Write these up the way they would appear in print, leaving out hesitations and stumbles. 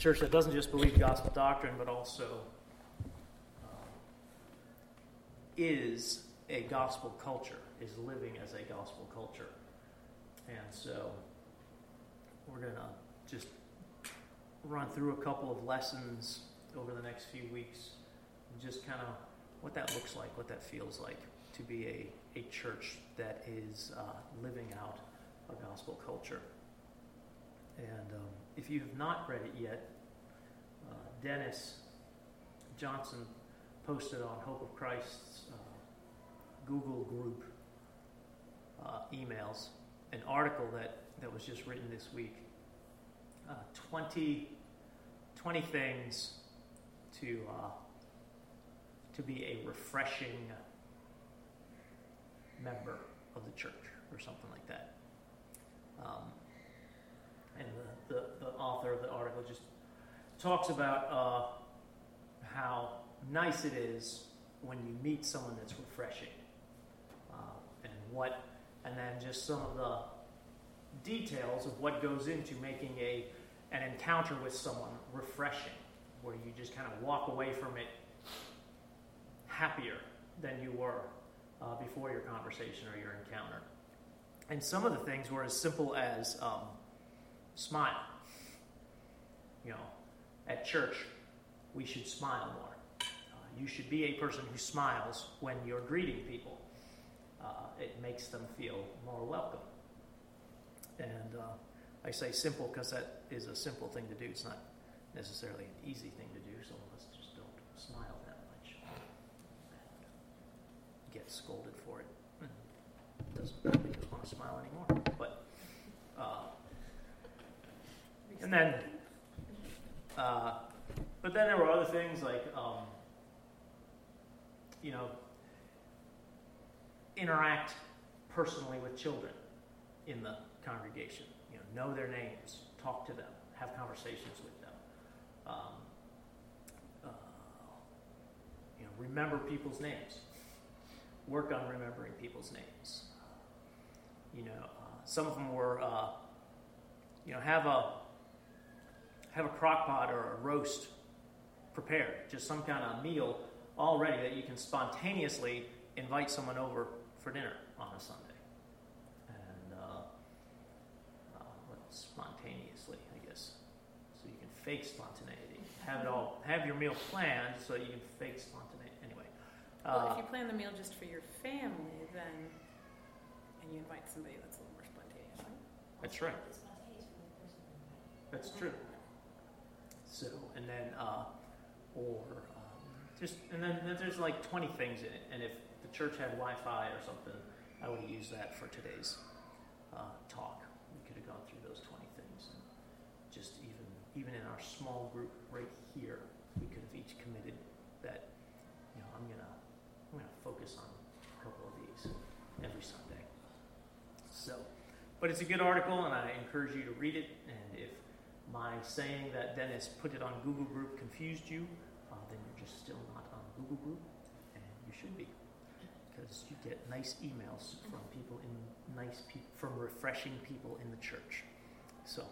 church that doesn't just believe gospel doctrine, but also is a gospel culture, is living as a gospel culture. And so we're going to just run through a couple of lessons over the next few weeks, and just kind of what that looks like, what that feels like to be a church that is living out a gospel culture. And if you have not read it yet, Dennis Johnson posted on Hope of Christ's Google group emails an article that was just written this week. 20 things to be a refreshing member of the church, or something like that. And the author of the article just talks about how nice it is when you meet someone that's refreshing, and then just some of the details of what goes into making an encounter with someone refreshing, where you just kind of walk away from it happier than you were before your conversation or your encounter. And some of the things were as simple as smile. At church, we should smile more. You should be a person who smiles when you're greeting people. It makes them feel more welcome. And I say simple because that is a simple thing to do. It's not necessarily an easy thing to do. Some of us just don't smile that much. And get scolded for it. It doesn't make us want to smile anymore. But then there were other things like, interact personally with children in the congregation. Know their names, talk to them, have conversations with them. Remember people's names. Work on remembering people's names. Some of them were, have a crock pot or a roast prepared, just some kind of meal all ready that you can spontaneously invite someone over for dinner on a Sunday. And spontaneously, I guess, so you can fake spontaneity. Have your meal planned so that you can fake spontaneity. Anyway, if you plan the meal just for your family, and you invite somebody, that's a little more spontaneous, right? That's right. That's true. So, and then, and then there's like 20 things in it. And if the church had Wi-Fi or something, I would have used that for today's talk. We could have gone through those 20 things. And just even in our small group right here, we could have each committed that, I'm gonna focus on a couple of these every Sunday. So, but it's a good article, and I encourage you to read it. And if my saying that Dennis put it on Google Group confused you, then you're just still not on Google Group, and you should be, because you get nice emails from from refreshing people in the church. So,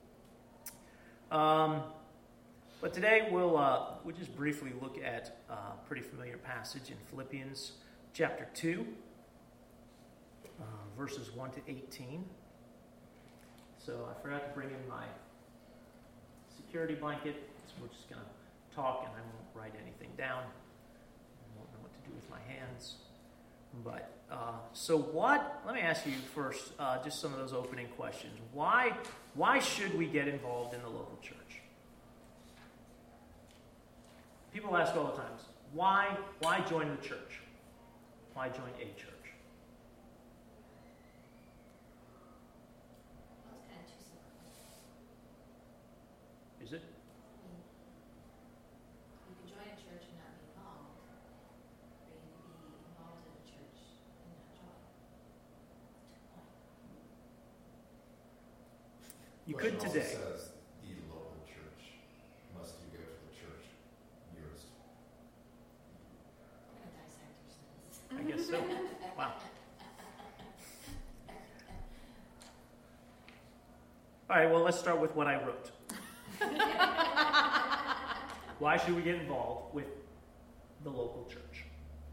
but today we'll just briefly look at a pretty familiar passage in Philippians chapter 2, verses 1 to 18. So I forgot to bring in my security blanket, so we're just going to talk, and I won't write anything down. I won't know what to do with my hands. But, let me ask you first, just some of those opening questions. Why should we get involved in the local church? People ask all the time, why join the church? Why join a church? Is it? You can join a church and not be involved, or you can be involved in a church and not join. You could today. It says the local church. Must you go to the church nearest? I'm going to dissect your sentence. I guess so. Wow. All right, well, let's start with what I wrote. Why should we get involved with the local church?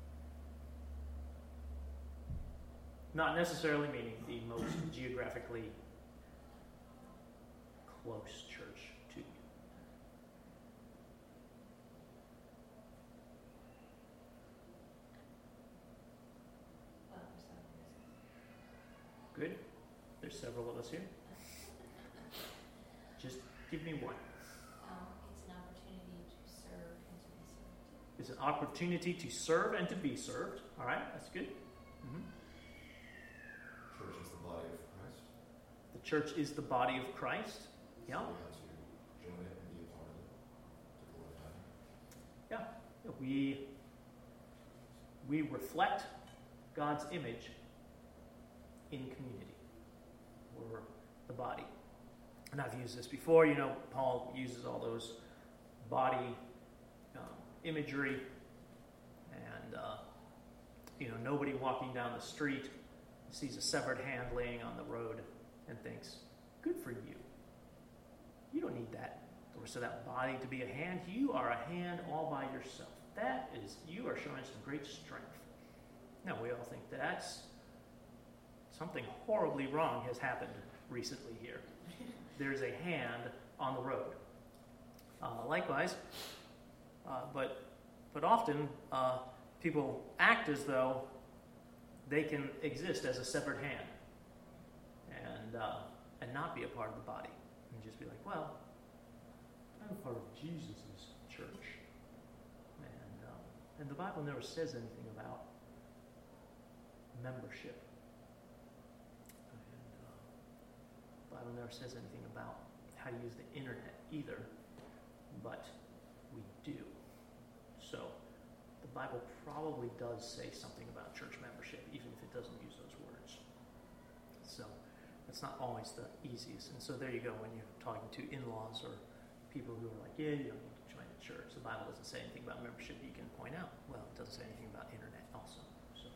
Not necessarily meaning the most geographically close church to you. Well, for some reason. Good? There's several of us here. Just give me one. It's an opportunity to serve and to be served. It's an opportunity to serve and to be served. All right, that's good. Mm-hmm. Church is the body of Christ. The church is the body of Christ. Yeah. So we have to join it and be a part of it to glorify Him. We reflect God's image in community. We're the body. And I've used this before. Paul uses all those body imagery, and nobody walking down the street sees a severed hand laying on the road and thinks, good for you. You don't need that, the rest of that body to be a hand. You are a hand all by yourself. You are showing some great strength. Now, we all think that's something horribly wrong has happened recently here. There's a hand on the road. Likewise, but often people act as though they can exist as a severed hand and not be a part of the body, and just be like, well, I'm a part of Jesus' church, and the Bible never says anything about membership, and the Bible never says anything about how to use the internet either, but we do. So the Bible probably does say something about church membership, even if it doesn't use those words. So it's not always the easiest. And so there you go, when you're talking to in-laws or people who are like, yeah, you don't need to join the church. The Bible doesn't say anything about membership. You can point out, well, it doesn't say anything about internet also. So,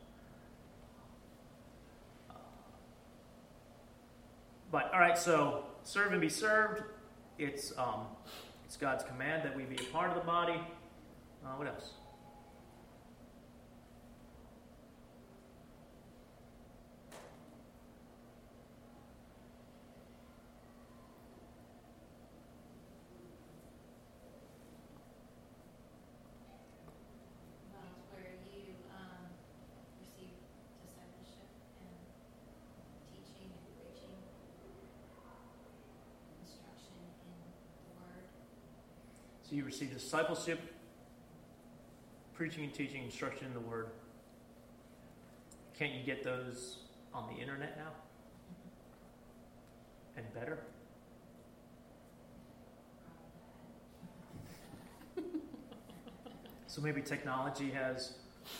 but all right, so serve and be served. It's God's command that we be a part of the body. What else? Well, it's where you receive discipleship and teaching and preaching, instruction in the Word. So you receive discipleship, preaching and teaching, instruction in the Word. Can't you get those on the internet now? And better? So maybe technology has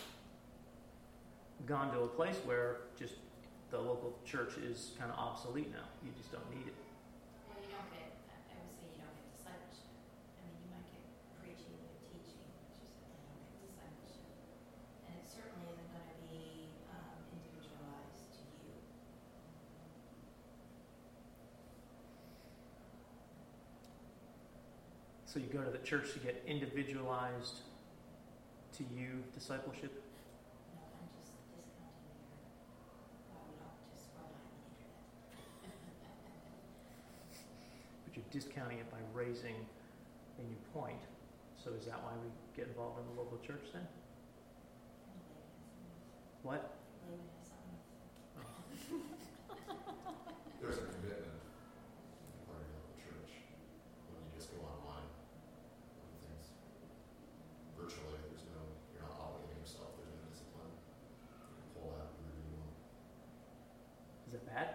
gone to a place where just the local church is kind of obsolete now. You just don't need it. Well, you don't get, I would say you don't get discipleship. I mean, you might get preaching, you get teaching, but you said you don't get discipleship. And it certainly isn't going to be individualized to you. So you go to the church to get individualized to you discipleship. No, I'm just discounting your, we don't just rely on the internet. But you're discounting it by raising a new point. So is that why we get involved in the local church then? What? David has something. There's a commitment to be part of the church when you just go online and things virtually. You're not obligating yourself. There's no discipline. You can pull out whenever you want. Is that bad?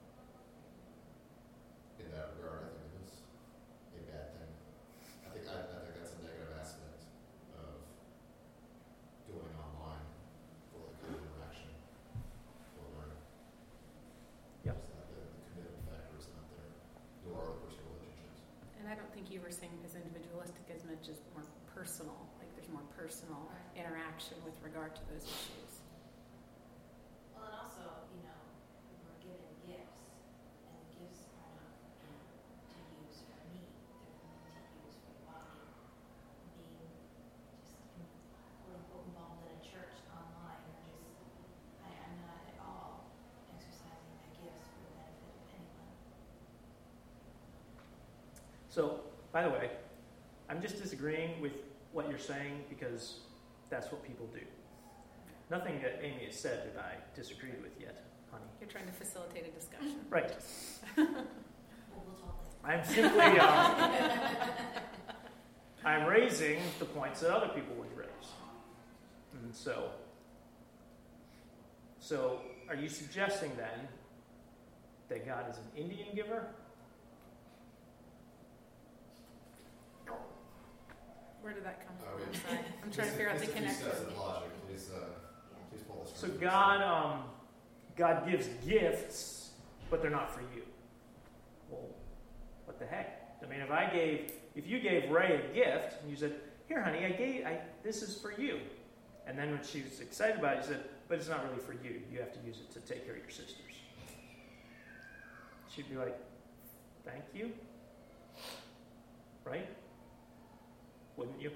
In that regard, I think it is a bad thing. I think that's a negative aspect of going online for the kind of interaction or learning. Yep. Just that the commitment factor is not there, nor are the personal relationships. And I don't think you were saying as individualistic as much as more personal. Like there's more personal interaction with regard to those issues. Well, and also, we're given gifts, and the gifts are not to use for me, they're to use for the body. And So, by the way, I'm just disagreeing with what you're saying because that's what people do. Nothing that Amy has said that I disagreed with yet, honey. You're trying to facilitate a discussion. Right. We'll talk later. I'm simply, I'm raising the points that other people would raise. And so are you suggesting then that God is an Indian giver? Where did that come from? Okay. I'm sorry. I'm trying to figure out the connection. Logic. Please pull this. So God gives gifts, but they're not for you. Well, what the heck? I mean, if you gave Ray a gift and you said, "Here, honey, this is for you," and then when she was excited about it, you said, "But it's not really for you. You have to use it to take care of your sisters." She'd be like, "Thank you," right? Wouldn't you?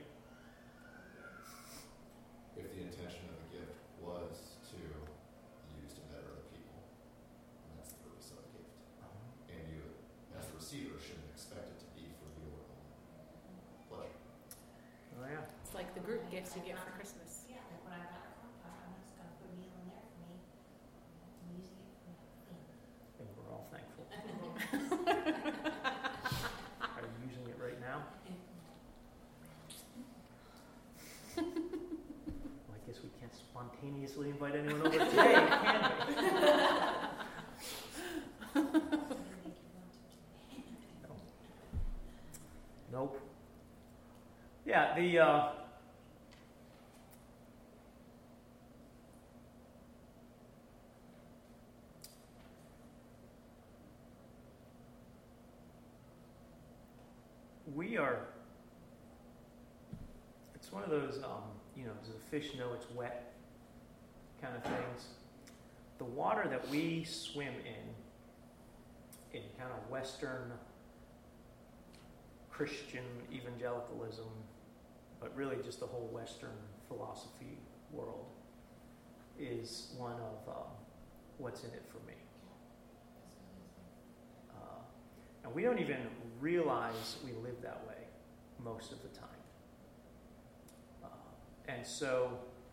If the intention of the gift was to use to better other people, and that's the purpose of the gift. And you, as a receiver, shouldn't expect it to be for your own pleasure. Oh yeah. It's like the group gifts you get for Christmas. Yeah, like when I got a crock pot, I'm just going to put a meal in there for me. I'm using it for my thing. And we're all thankful. Are you using it right now? Well, I guess we can't spontaneously invite anyone over today, can we? No. Nope. Yeah, we are. It's one of those, does a fish know it's wet kind of things. The water that we swim in kind of Western Christian evangelicalism, but really just the whole Western philosophy world, is one of what's in it for me. And we don't even realize we live that way most of the time. And so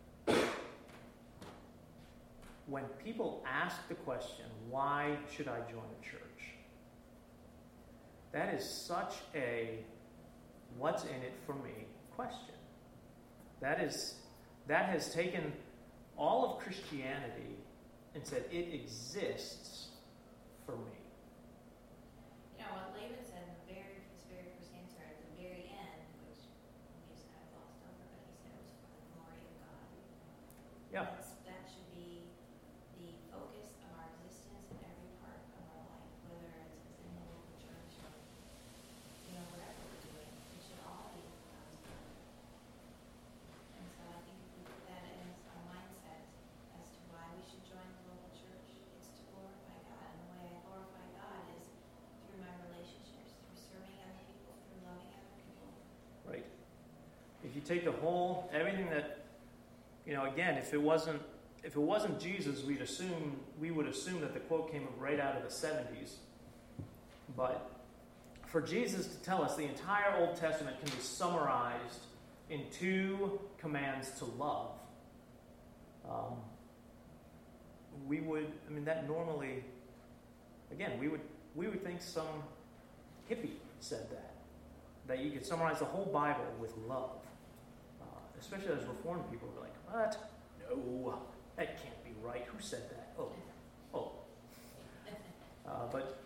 when people ask the question, why should I join a church? That is such a what's in it for me question. That has taken all of Christianity and said it exists for me. You know, what Laban said in his very first answer at the very end, which he was kind of glossed over, but he said it was for the glory of God. Yeah. That should be the focus of our existence in every part of our life, whether it's within the local church or, whatever we're doing. It should all be for God's glory. And so I think if we put that as our mindset as to why we should join the local church, it's to glorify God. And the way I glorify God is through my relationships, through serving other people, through loving other people. Right. If you take everything that, again, if it wasn't Jesus, we would assume that the quote came right out of the 70s. But for Jesus to tell us the entire Old Testament can be summarized in 2 commands to love, that normally, again, we would think some hippie said that you could summarize the whole Bible with love. Especially as Reformed people are like, what? No, that can't be right. Who said that? Oh. But,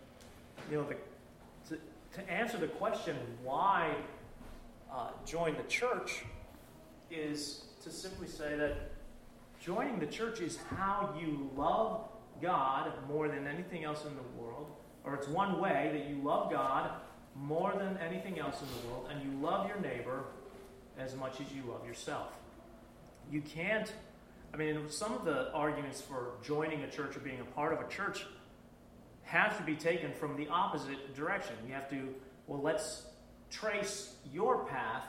to answer the question why join the church is to simply say that joining the church is how you love God more than anything else in the world, or it's one way that you love God more than anything else in the world, and you love your neighbor as much as you love yourself. You can't, some of the arguments for joining a church or being a part of a church have to be taken from the opposite direction. You have to, let's trace your path.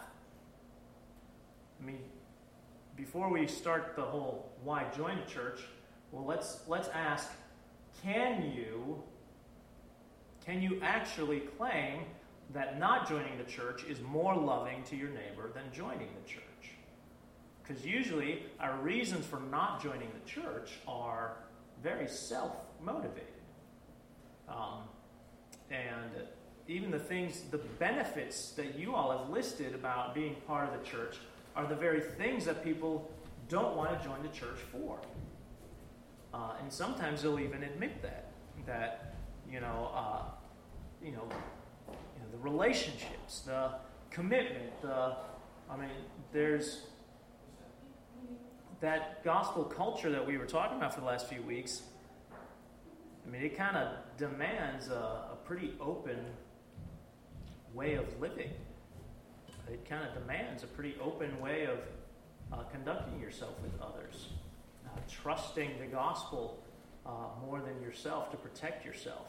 Before we start the whole why join a church, let's ask, can you actually claim that not joining the church is more loving to your neighbor than joining the church. Because usually our reasons for not joining the church are very self-motivated. And even the benefits that you all have listed about being part of the church are the very things that people don't want to join the church for. And sometimes they'll even admit that the relationships, the commitment, there's that gospel culture that we were talking about for the last few weeks. It kind of demands a pretty open way of living. It kind of demands a pretty open way of conducting yourself with others, trusting the gospel more than yourself to protect yourself.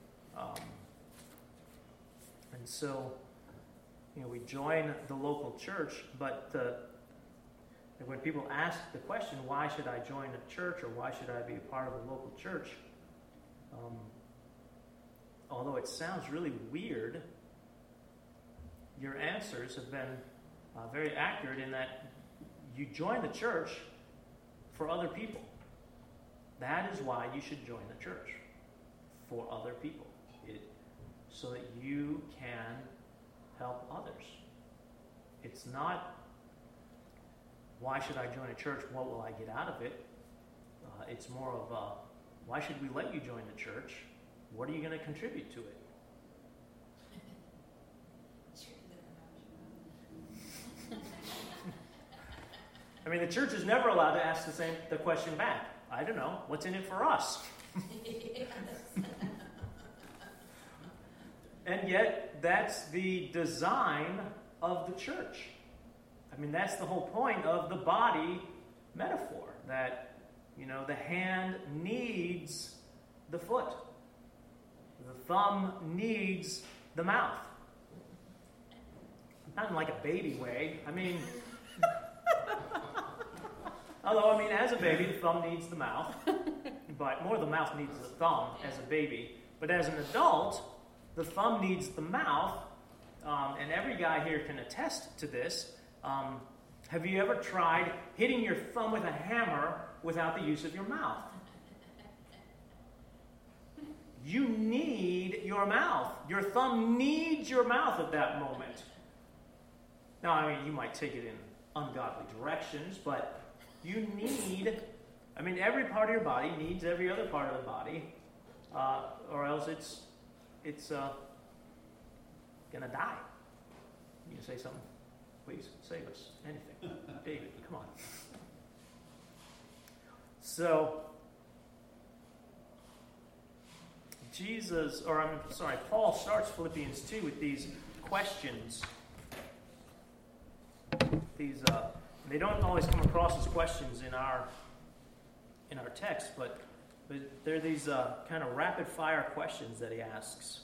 And so, we join the local church, but when people ask the question, why should I join a church or why should I be a part of a local church? Although it sounds really weird, your answers have been very accurate in that you join the church for other people. That is why you should join the church, for other people, so that you can help others. It's not, why should I join a church? What will I get out of it? It's more of, why should we let you join the church? What are you going to contribute to it? The church is never allowed to ask the question back. I don't know. What's in it for us? And yet, that's the design of the church. That's the whole point of the body metaphor, that, the hand needs the foot. The thumb needs the mouth. Not in like a baby way. Although, as a baby, the thumb needs the mouth. But more the mouth needs the thumb as a baby. But as an adult, the thumb needs the mouth. And every guy here can attest to this. Have you ever tried hitting your thumb with a hammer without the use of your mouth? You need your mouth. Your thumb needs your mouth at that moment. Now, you might take it in ungodly directions, but you need, every part of your body needs every other part of the body, or else it's going to die. You can say something? Please, save us. Anything. David, come on. So, Paul starts Philippians 2 with these questions. They don't always come across as questions in our text, but they're these kind of rapid fire questions that he asks.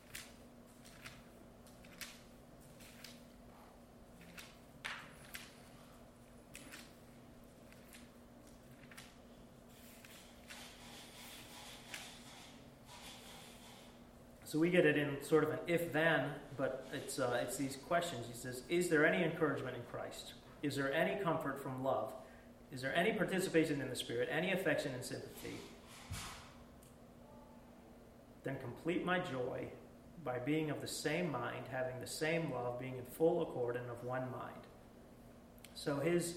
So we get it in sort of an if-then, but it's these questions. He says, is there any encouragement in Christ? Is there any comfort from love? Is there any participation in the Spirit, any affection and sympathy? Then complete my joy by being of the same mind, having the same love, being in full accord and of one mind. So his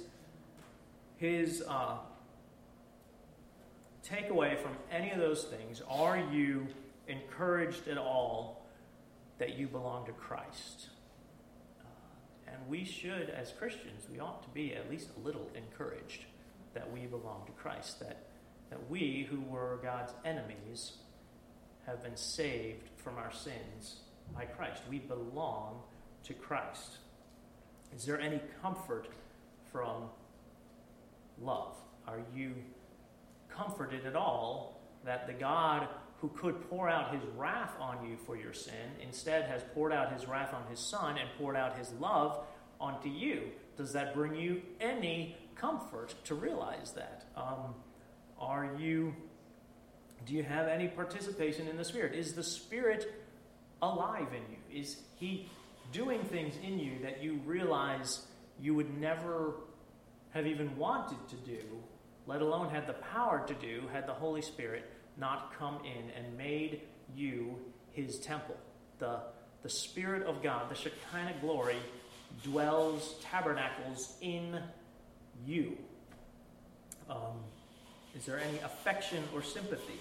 takeaway from any of those things, are you encouraged at all that you belong to Christ? And we should, as Christians, we ought to be at least a little encouraged that we belong to Christ, that we who were God's enemies have been saved from our sins by Christ. We belong to Christ. Is there any comfort from love? Are you comforted at all that the God who could pour out his wrath on you for your sin instead has poured out his wrath on his Son and poured out his love onto you? Does that bring you any comfort to realize that? Do you have any participation in the Spirit? Is the Spirit alive in you? Is he doing things in you that you realize you would never have even wanted to do, let alone had the power to do, had the Holy Spirit not come in and made you his temple? The Spirit of God, the Shekinah glory, dwells, tabernacles in you. Is there any affection or sympathy?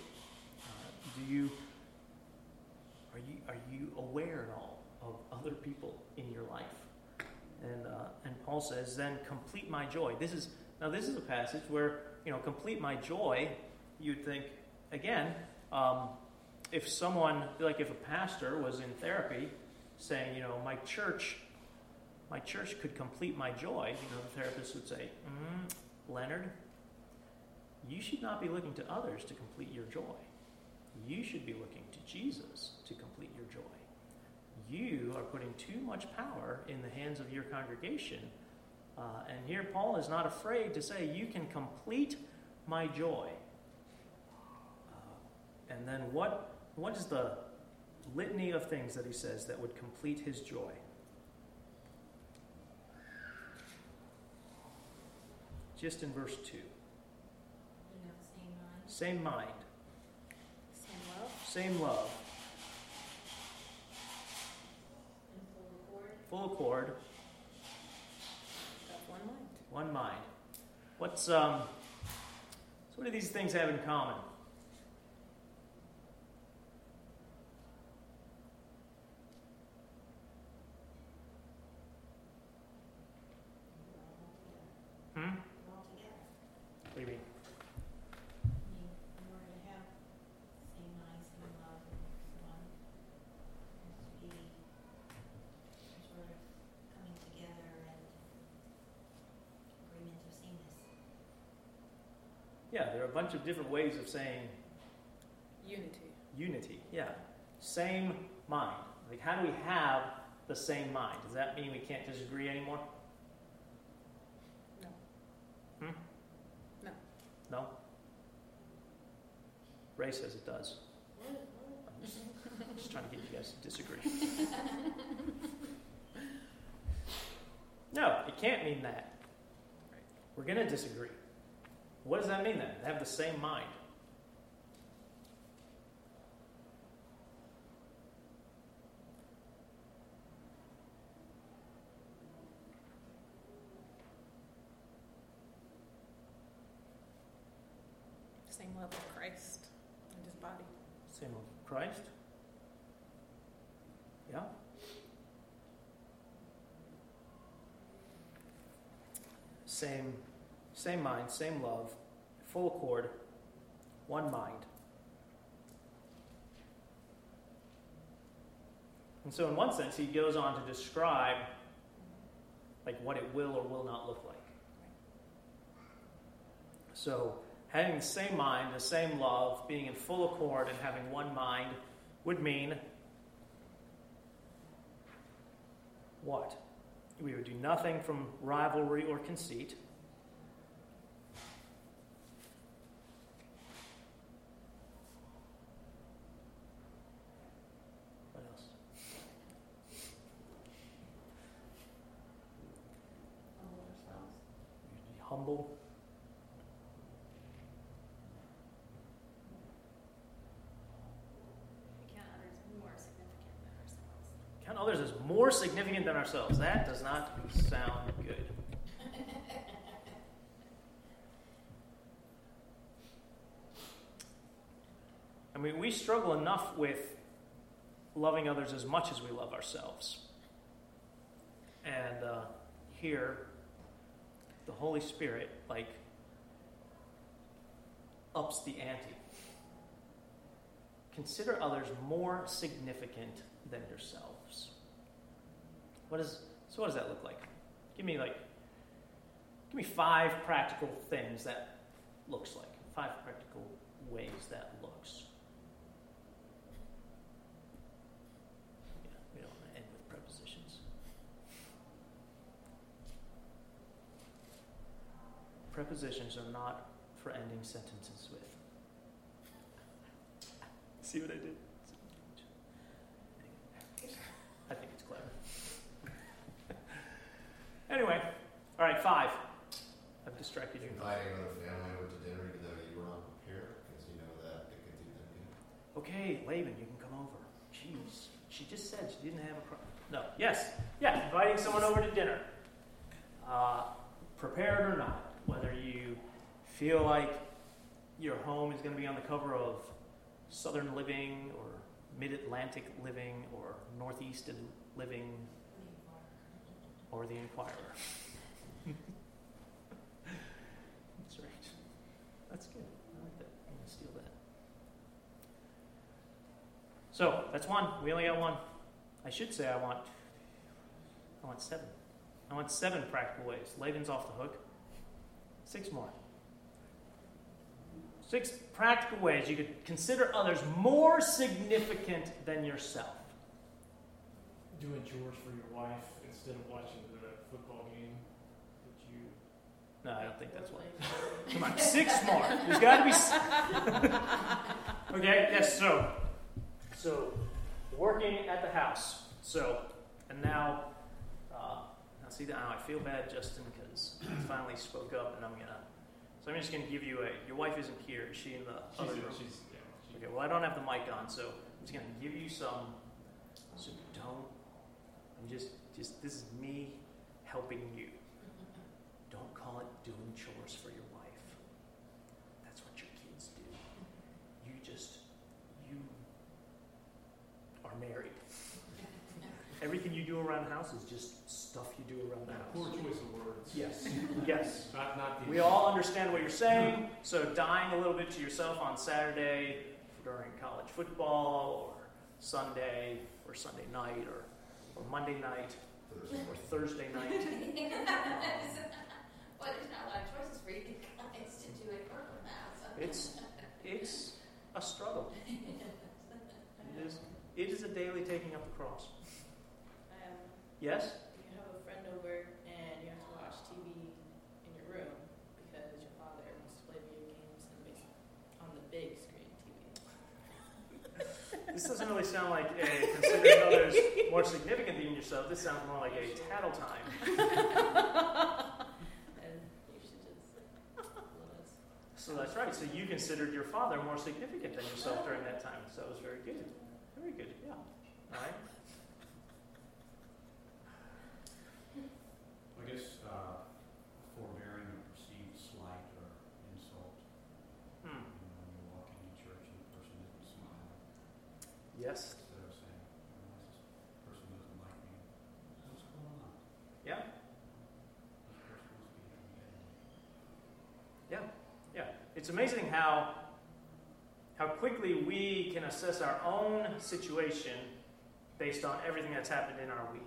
Are you aware at all of other people in your life? And Paul says, then complete my joy. This is a passage where, complete my joy. You'd think, again, if someone, like if a pastor was in therapy saying, my church could complete my joy, the therapist would say, Leonard, you should not be looking to others to complete your joy. You should be looking to Jesus to complete your joy. You are putting too much power in the hands of your congregation. And here Paul is not afraid to say, you can complete my joy. And then what is the litany of things that he says that would complete his joy? Just in verse 2. Same mind. Same love. And Full accord. One mind. So what do these things have in common? all together. What do you mean? In order to have same mind, same love, one, has to be sort of coming together and agreement of sameness. Yeah, there are a bunch of different ways of saying unity. Yeah. Same mind. Like, how do we have the same mind? Does that mean we can't disagree anymore? No. No. No? Ray says it does. I'm just trying to get you guys to disagree. No, it can't mean that. We're going to disagree. What does that mean then? Have the same mind. Same love of Christ and his body. Same love of Christ. Yeah. Same mind, same love, full accord, one mind. And so in one sense, he goes on to describe like what it will or will not look like. So having the same mind, the same love, being in full accord and having one mind would mean what? We would do nothing from rivalry or conceit. What else? We'd be humble. Count others as more significant than ourselves. That does not sound good. I mean, we struggle enough with loving others as much as we love ourselves. And here, the Holy Spirit, ups the ante. Consider others more significant than yourselves. What does that look like? Give me 5 practical things that looks like. 5 practical ways that looks. Yeah, we don't want to end with prepositions. Prepositions are not for ending sentences with. See what I did? 5. I've distracted you. Inviting another family over to dinner even though you were unprepared because you know that it could do them good. Okay, Laban, you can come over. Jeez. She just said she didn't have a problem. No. Yes. Yeah, inviting someone over to dinner. Prepared or not, whether you feel like your home is going to be on the cover of Southern Living or Mid-Atlantic Living or Northeast Living or the Inquirer. That's right. That's good. I like that. I'm going to steal that. So, that's 1. We only got 1. I should say I want 7. I want 7 practical ways. Laban's off the hook. 6 more. 6 practical ways you could consider others more significant than yourself. Doing chores for your wife instead of watching the football game that you... No, I don't think that's one. Come on, 6 more. There's got to be... Okay, yes, so working at the house. So, and now see, now I feel bad, Justin, because I finally spoke up, and so I'm just going to give you your wife isn't here. Is she in the other room? Okay, well, I don't have the mic on, so I'm just going to give you so this is me helping you. Don't call it doing chores for your wife. That's what your kids do. You are married. Everything you do around the house is just stuff you do around the house. Poor choice of words. Yes. Yes. Not We all understand what you're saying, so dying a little bit to yourself on Saturday during college football or Sunday night or Monday night or Thursday night. Well, there's not a lot of choices for you guys to do at work now. So. It's a struggle. It is a daily taking up the cross. Yes? You have a friend over and you have to watch TV in your room because your father wants to play video games on the big screen TV. This doesn't really sound like a considering others more significant than yourself. This sounds more like a tattle time. And you should just let us. So that's right. So you considered your father more significant than yourself during that time. So that was very good. Very good. Yeah. All right. I guess forbearing a perceived slight or insult. When you walk into church and the person doesn't smile. Yes. Instead of saying, this person doesn't like me. What's going on? Yeah. This person must be having a bad day. Yeah. Yeah. It's amazing how quickly we can assess our own situation based on everything that's happened in our week.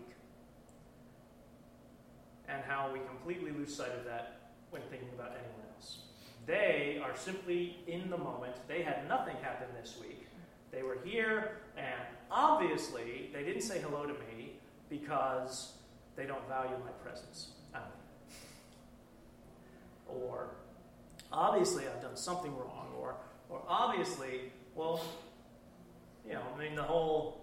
And how we completely lose sight of that when thinking about anyone else. They are simply in the moment. They had nothing happen this week. They were here, and obviously they didn't say hello to me because they don't value my presence. Or obviously I've done something wrong. Or obviously, well, the whole.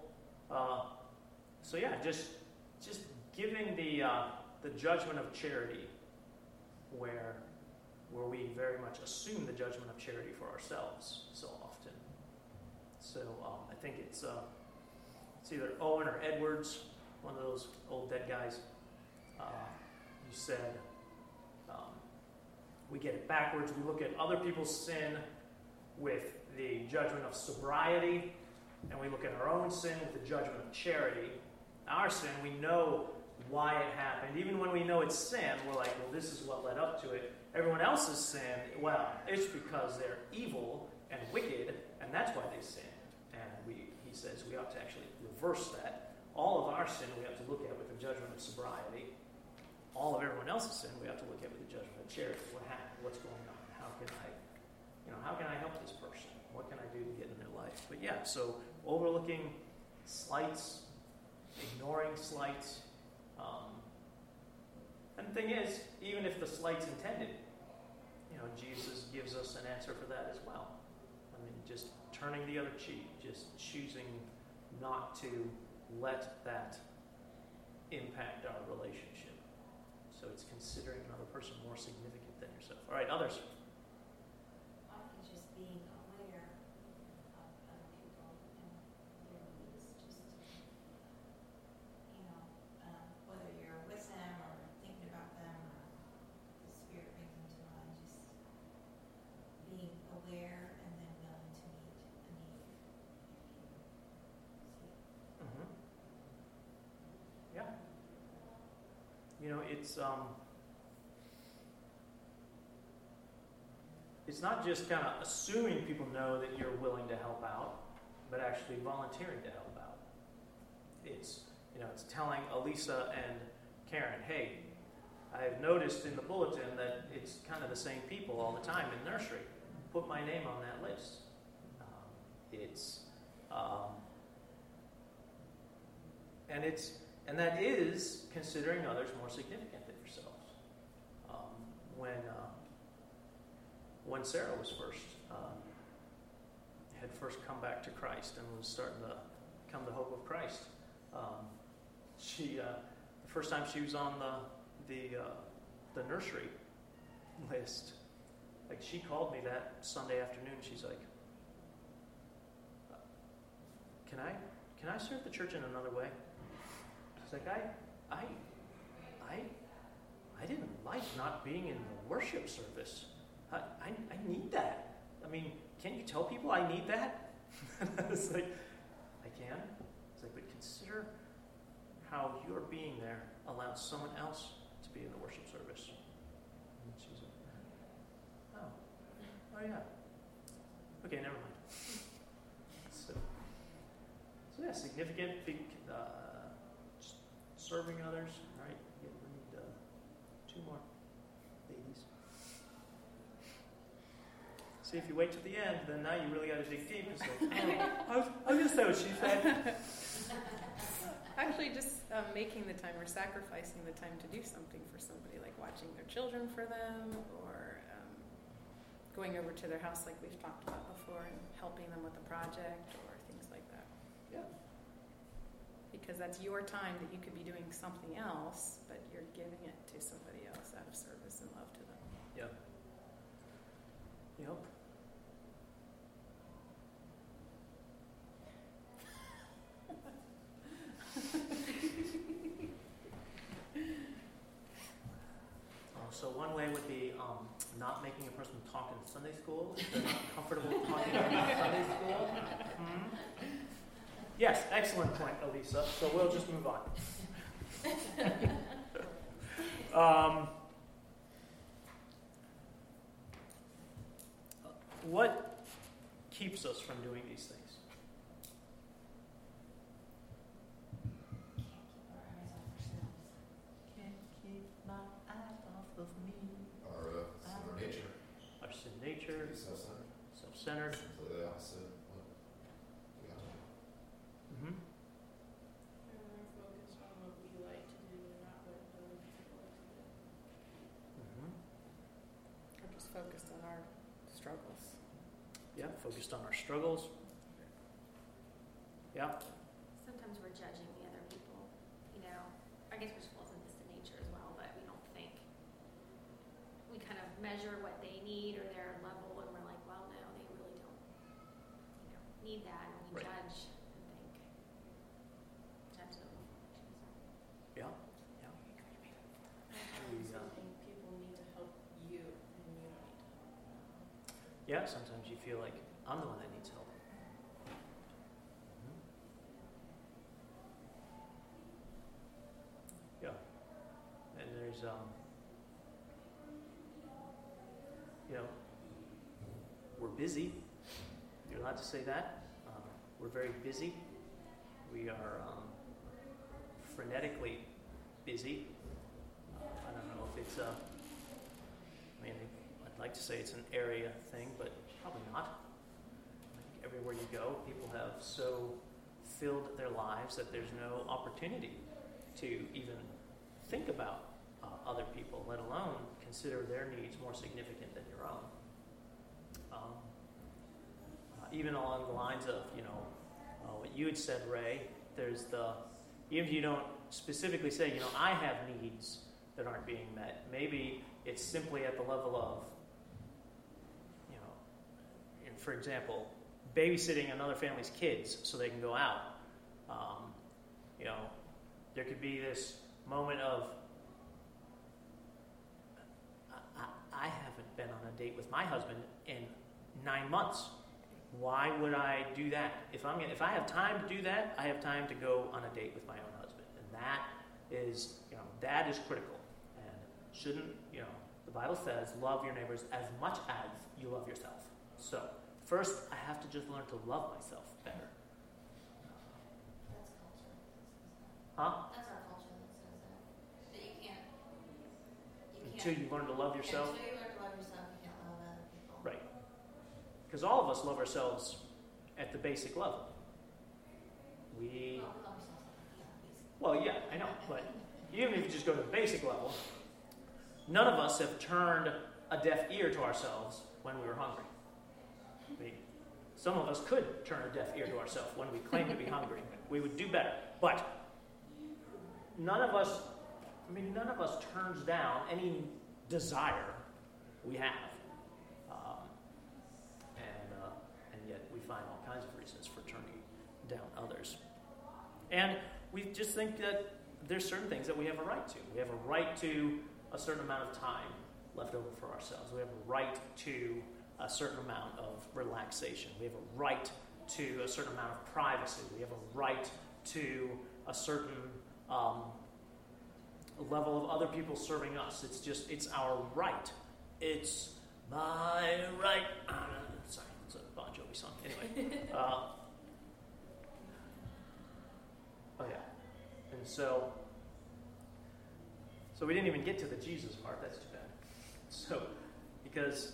Just giving the judgment of charity, where we very much assume the judgment of charity for ourselves so often. So I think it's either Owen or Edwards, one of those old dead guys. You said we get it backwards. We look at other people's sin with the judgment of sobriety, and we look at our own sin with the judgment of charity. Our sin, we know why it happened. Even when we know it's sin, we're like, well, this is what led up to it. Everyone else's sin, well, it's because they're evil and wicked, and that's why they sinned. And he says we ought to actually reverse that. All of our sin we have to look at with the judgment of sobriety. All of everyone else's sin we have to look at with the judgment of charity. What happened? What's going on? How can I help this person? What can I do to get in their life? But yeah, so overlooking slights, ignoring slights. And the thing is, even if the slight's intended, Jesus gives us an answer for that as well. I mean, just turning the other cheek, just choosing not to let that impact our relationship. So So it's considering another person more significant than yourself. All right, others. I think just being aware of other people and their needs, just, whether you're with them or thinking about them or the Spirit brings them to mind, just being aware and then willing to meet a need if you see it. Mm-hmm. Yeah. It's not just kind of assuming people know that you're willing to help out, but actually volunteering to help out. It's telling Elisa and Karen, hey, I've noticed in the bulletin that it's kind of the same people all the time in nursery. Put my name on that list. And that is considering others more significant than yourselves. When Sarah was had first come back to Christ and was starting to come to hope of Christ, the first time she was on the nursery list, like she called me that Sunday afternoon. She's like, "Can I serve the church in another way?" She's like, I didn't like not being in the worship service. I need that. I mean, can't you tell people I need that? It's like, I can. It's like, but consider how your being there allows someone else to be in the worship service. And she's like, oh yeah. Okay, never mind. So yeah, significant, big, serving others. All right, we need 2 more ladies. See, if you wait to the end, then now you really got to dig deep. It's like, I was going to say what she said. Actually, just making the time or sacrificing the time to do something for somebody, like watching their children for them, or going over to their house like we've talked about before and helping them with a project or things like that. Yeah. Because that's your time that you could be doing something else, but you're giving it to somebody else out of service and love to them. Yep. Yep. So one way would be not making a person talk in Sunday school if they're not comfortable talking in Sunday school. Mm-hmm. Yes, excellent point, Elisa. So we'll just move on. What keeps us from doing these things? Can't keep our eyes off Can't keep my eyes off ourselves. of me. Our nature. Our sin nature, Be self-centered. self-centered. Completely opposite what we got to do. Mm-hmm. And we're focused on what we like to do and not what other people like to do. Mm-hmm. Or just focused on our struggles. Yeah, focused on our struggles. Yeah. Sometimes we're judging the other people, I guess which falls into the nature as well, but we don't think. We kind of measure what they need or their level, and we're like, well, no, they really don't, need that, and we Right. judge and think. Judge them. Yeah. Yeah. Sometimes you think people need to help you, and you don't need to help them. Yeah, sometimes you feel like I'm the one that needs help. Yeah. And there's, we're busy. You're allowed to say that. We're very busy. We are frenetically busy. I don't know if it's I'd like to say it's an area thing, but probably not. I think everywhere you go, people have so filled their lives that there's no opportunity to even think about other people, let alone consider their needs more significant than your own. Even along the lines of, what you had said, Ray, there's even if you don't specifically say, I have needs, that aren't being met. Maybe it's simply at the level of, for example, babysitting another family's kids so they can go out. There could be this moment of, I haven't been on a date with my husband in 9 months. Why would I do that? If I have time to do that, I have time to go on a date with my own husband, and that is critical. And shouldn't the Bible says, love your neighbors as much as you love yourself. So first, I have to just learn to love myself better. That's culture. Huh? That's our culture that says that. That you can't. Until you learn to love yourself. Until you learn to love yourself, you can't love other people. Right. Because all of us love ourselves at the basic level. We love ourselves. Yeah, Well, yeah, I know, but even if you just go to the basic level, none of us have turned a deaf ear to ourselves when we were hungry. I mean, some of us could turn a deaf ear to ourselves when we claim to be hungry. We would do better. But none of us turns down any desire we have. And yet we find all kinds of reasons for turning down others. And we just think that there's certain things that we have a right to. We have a right to a certain amount of time left over for ourselves. We have a right to a certain amount of relaxation. We have a right to a certain amount of privacy. We have a right to a certain level of other people serving us. It's our right. It's my right. Sorry, it's a Bon Jovi song. Anyway. Oh yeah. And so we didn't even get to the Jesus part. That's too bad. So, because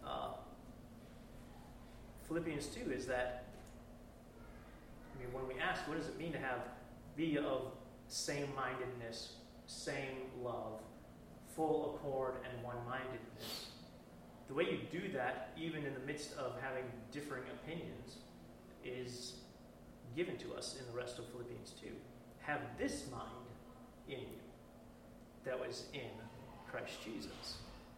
Philippians 2 is that, when we ask, what does it mean to be of same-mindedness, same love, full accord, and one-mindedness? The way you do that, even in the midst of having differing opinions, is given to us in the rest of Philippians 2. Have this mind in you that was in Christ Jesus,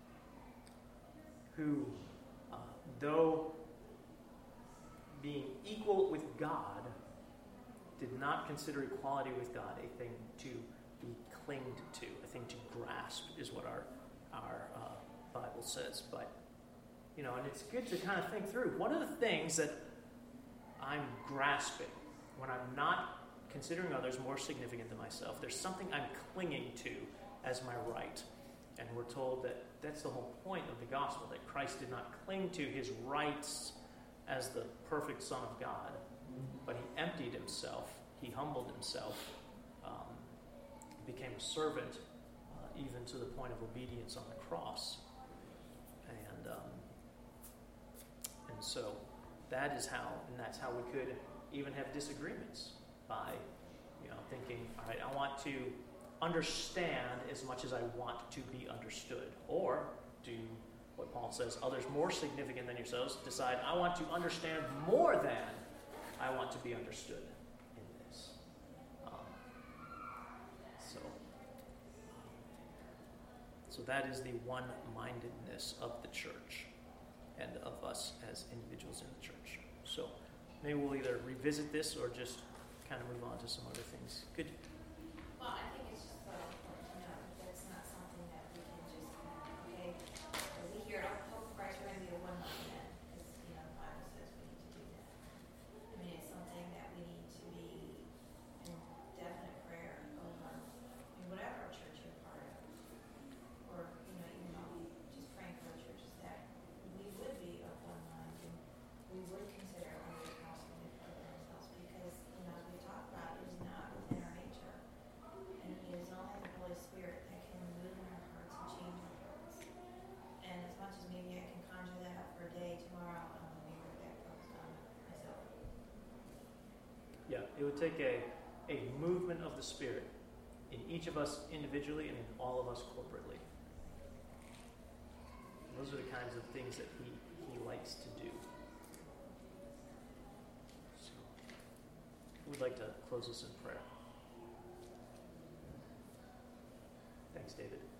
who, though being equal with God, did not consider equality with God a thing to be clinged to, a thing to grasp, is what our Bible says. But, and it's good to kind of think through. What are the things that I'm grasping when I'm not considering others more significant than myself? There's something I'm clinging to as my right. And we're told that that's the whole point of the gospel, that Christ did not cling to his rights as the perfect Son of God, but he emptied himself, he humbled himself, became a servant, even to the point of obedience on the cross. And so that's how we could even have disagreements by, thinking, all right, I want to understand as much as I want to be understood. Or do what Paul says, others more significant than yourselves, decide, I want to understand more than I want to be understood in this. So that is the one-mindedness of the church and of us as individuals in the church. So maybe we'll either revisit this or just kind of move on to some other things. Good. Well, I think it's just so important to know that it's not something that we can just, we hear it, hope Christ, we're going to be a one-mind man, because, the Bible says we need to do that. It's something that we need to be in definite prayer over, whatever church you're part of, or, just praying for the churches, that we would be of one mind, and we would consider others possibly for themselves, because, as we talked about, it is not within our nature. And it is only the Holy Spirit that can move in our hearts and change our hearts. And as much as maybe I can conjure that up for a day tomorrow, I don't know where that goes on myself. Yeah, it would take a movement of the Spirit in each of us individually and in all of us corporately. Those are the kinds of things that he likes to do. So, we'd like to close this in prayer. Thanks, David.